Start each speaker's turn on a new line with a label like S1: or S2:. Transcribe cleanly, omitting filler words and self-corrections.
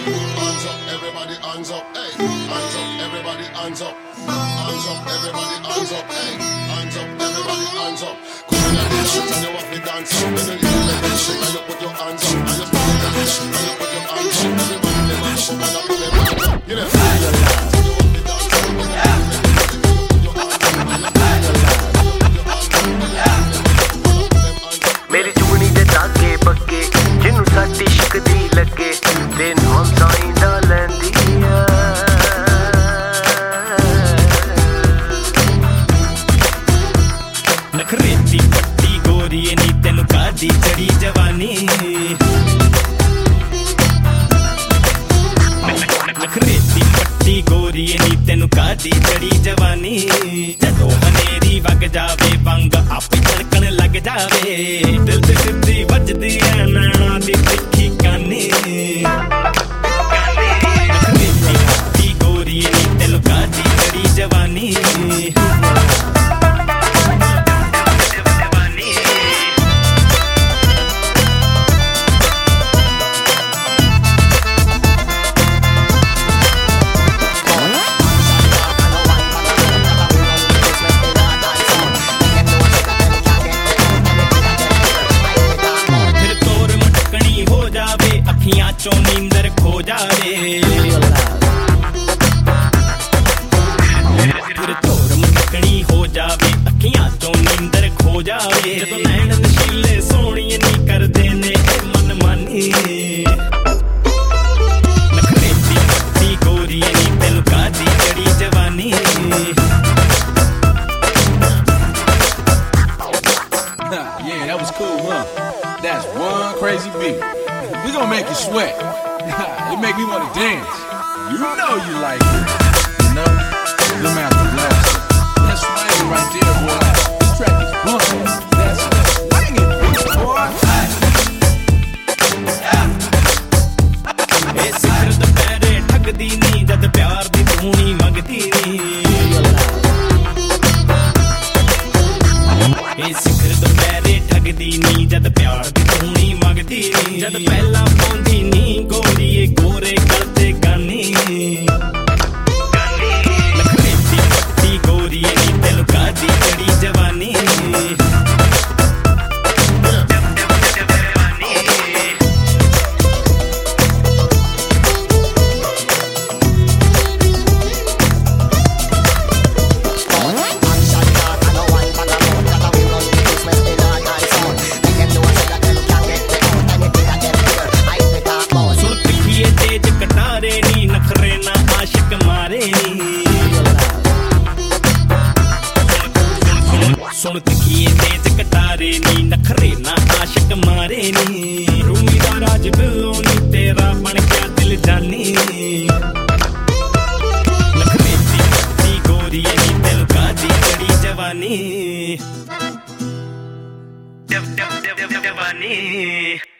S1: Hands up, everybody, hands up, hey. Hands up, everybody, hands up. Hands up, everybody, hands up, hey. Hands up, everybody, hands up. Come on, the shit and you have to dance up. When you leave the shit and you put your hands up. And you put your hands up, and you put your hands up. Everybody, them hands up, and put them hands up. You know?
S2: मेरी चुगनी दे धागे पक्के जिन्नू साडी शिकदी लगे ते नाम साइंदा लैंदिया नखरेती पट्टी गोरी नी तेनू कादी चढ़ी जवानी नखरेती पट्टी गोरी नी तेनू कादी चढ़ी जवानी जदों हनेरी वग जावे वंग आपे धड़कन लग जावे दिल ते सिद्धी वजदी ऐ नैना दी तिखी कानी नखरेती पट्टी गोरी नी तेनू कादी चढ़ी जवानी चो नींदर खो जावे फिर तोर मटकनी हो जावे अखियां चो नींदर खो जावे जदों नैन नशीले सोहणिए नी करदे ने मन मानी नखरेती पट्टी गोरी नी तेनू कादी चढ़ी जवानी
S3: Yeah, that was cool, huh? That's one crazy beat. We gonna make you sweat. It make me wanna dance. You know you like it. You know? Them after blast. That's swinging right there, boy. This track is bumping. That's swinging, boy.
S2: ए सिखर दुपहरे ठगदी नी जद प्यार दी धूनी मंगदी नी ए सिखर दुपहरे ठगदी नी जद प्यार दी धूनी मंगदी नी जद पहला पाउंदी नी गोरीए गोरे करते गानी नखरेती पट्टी गोरीए नी तेनू कादी चढ़ी जवानी सुन तिखिए तेज कटारे नी नखरे ना आशिक मारे नी रूमी दा राज बिल्लो नी तेरा बन गया दिल जानी नखरेती पट्टी गोरी नी तेनू कादी चढ़ी जवानी जवानी